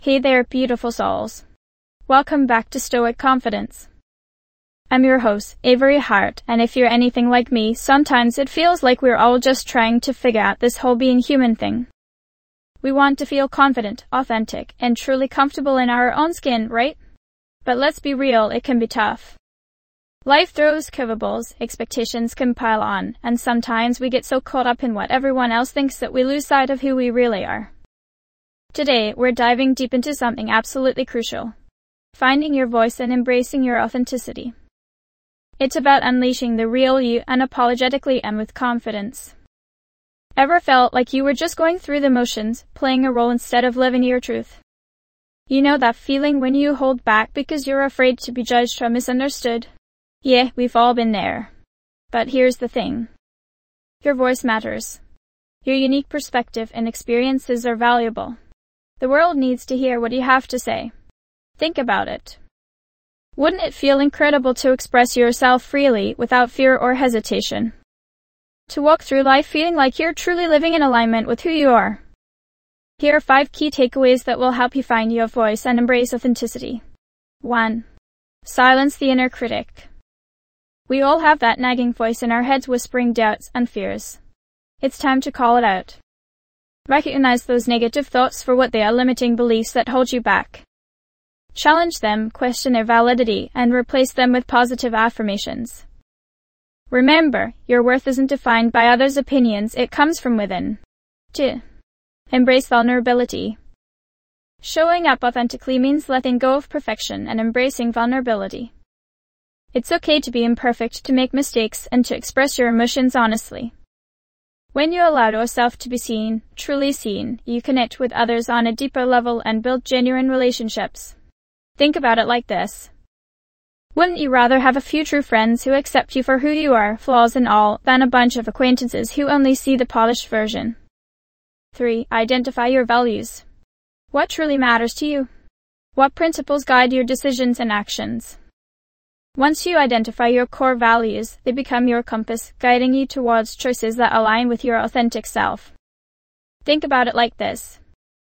Hey there, beautiful souls. Welcome back to Stoic Confidence. I'm your host, Avery Hart, and if you're anything like me, sometimes it feels like we're all just trying to figure out this whole being human thing. We want to feel confident, authentic, and truly comfortable in our own skin, right? But let's be real, it can be tough. Life throws curveballs, expectations can pile on, and sometimes we get so caught up in what everyone else thinks that we lose sight of who we really are. Today, we're diving deep into something absolutely crucial. Finding your voice and embracing your authenticity. It's about unleashing the real you unapologetically and with confidence. Ever felt like you were just going through the motions, playing a role instead of living your truth? You know that feeling when you hold back because you're afraid to be judged or misunderstood? Yeah, we've all been there. But here's the thing. Your voice matters. Your unique perspective and experiences are valuable. The world needs to hear what you have to say. Think about it. Wouldn't it feel incredible to express yourself freely without fear or hesitation? To walk through life feeling like you're truly living in alignment with who you are. Here are 5 key takeaways that will help you find your voice and embrace authenticity. 1. Silence the inner critic. We all have that nagging voice in our heads whispering doubts and fears. It's time to call it out. Recognize those negative thoughts for what they are, limiting beliefs that hold you back. Challenge them, question their validity, and replace them with positive affirmations. Remember, your worth isn't defined by others' opinions, it comes from within. 2. Embrace vulnerability. Showing up authentically means letting go of perfection and embracing vulnerability. It's okay to be imperfect, to make mistakes, and to express your emotions honestly. When you allow yourself to be seen, truly seen, you connect with others on a deeper level and build genuine relationships. Think about it like this. Wouldn't you rather have a few true friends who accept you for who you are, flaws and all, than a bunch of acquaintances who only see the polished version? 3. Identify your values. What truly matters to you? What principles guide your decisions and actions? Once you identify your core values, they become your compass, guiding you towards choices that align with your authentic self. Think about it like this.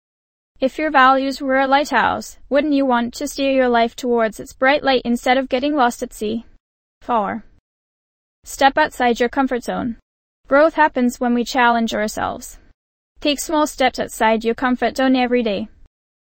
If your values were a lighthouse, wouldn't you want to steer your life towards its bright light instead of getting lost at sea? 4. Step outside your comfort zone. Growth happens when we challenge ourselves. Take small steps outside your comfort zone every day.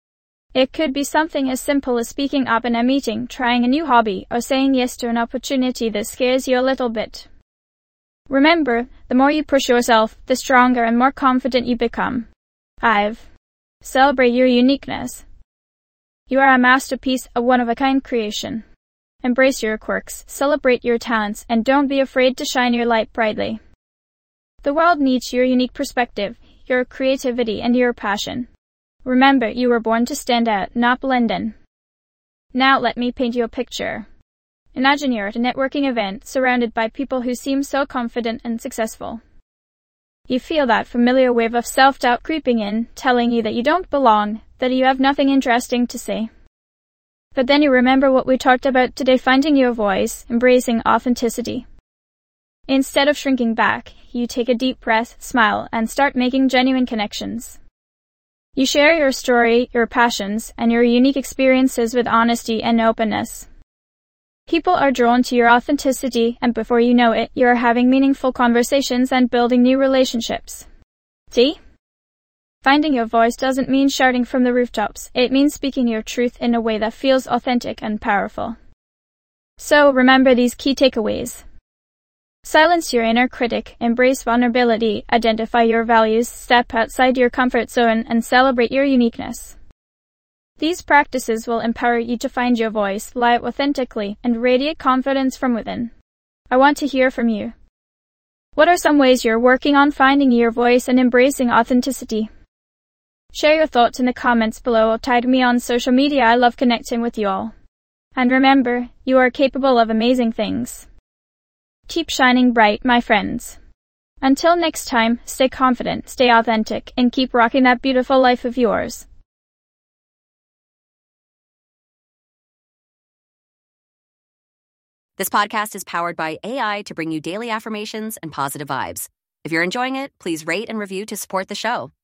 It could be something as simple as speaking up in a meeting, trying a new hobby, or saying yes to an opportunity that scares you a little bit. Remember, the more you push yourself, the stronger and more confident you become. 5. Celebrate your uniqueness. You are a masterpiece, a one-of-a-kind creation. Embrace your quirks, celebrate your talents, and don't be afraid to shine your light brightly. The world needs your unique perspective, your creativity, and your passion. Remember, you were born to stand out, not blend in. Now let me paint you a picture. Imagine you're at a networking event, surrounded by people who seem so confident and successful. You feel that familiar wave of self-doubt creeping in, telling you that you don't belong, that you have nothing interesting to say. But then you remember what we talked about today, finding your voice, embracing authenticity. Instead of shrinking back, you take a deep breath, smile, and start making genuine connections. You share your story, your passions, and your unique experiences with honesty and openness. People are drawn to your authenticity, and before you know it, you are having meaningful conversations and building new relationships. See? Finding your voice doesn't mean shouting from the rooftops. It means speaking your truth in a way that feels authentic and powerful. So remember these key takeaways. Silence your inner critic, embrace vulnerability, identify your values, step outside your comfort zone, and celebrate your uniqueness. These practices will empower you to find your voice, live authentically, and radiate confidence from within. I want to hear from you. What are some ways you're working on finding your voice and embracing authenticity? Share your thoughts in the comments below or tag me on social media. I love connecting with you all. And remember, you are capable of amazing things. Keep shining bright, my friends. Until next time, stay confident, stay authentic, and keep rocking that beautiful life of yours. This podcast is powered by AI to bring you daily affirmations and positive vibes. If you're enjoying it, please rate and review to support the show.